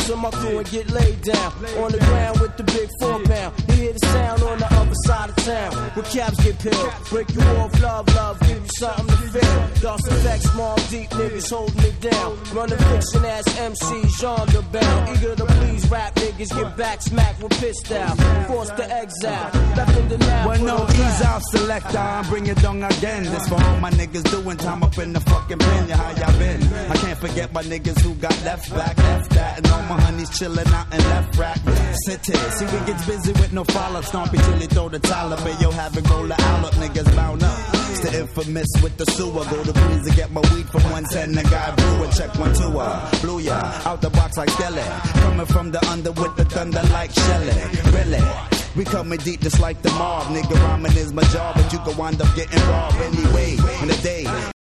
to my crew and get laid down. On the ground with the big 4-pound. You hear the sound on the other side of town. Where caps get peeled. Break you off, love, give you something to feel. Dust effects, small, deep niggas holding it down. Running fiction ass MCs, genre bound. Eager to please rap niggas, get back smacked with pissed out. Forced to exile. Left in the lab. Well, no, ease out, selector. I'm bringing down again. This for all my niggas doing time up in the fucking pen. Yeah, how y'all been? I can't forget my niggas who got left back, left that. And all my honeys chilling out in left rack. Sit here, see we gets busy with no follow-up. Stompy till he throw the towel up. And yo, have it roll the owl up. Niggas bound up. It's the infamous with the sewer. Go to Breeze to get my weed from 110. The guy blew it. Check 1 2. Blew ya out the box like Skelly. Coming from the under with the thunder like Shelly. Really? We coming deep just like the mob. Nigga rhyming is my job, but you can wind up getting robbed anyway. In the day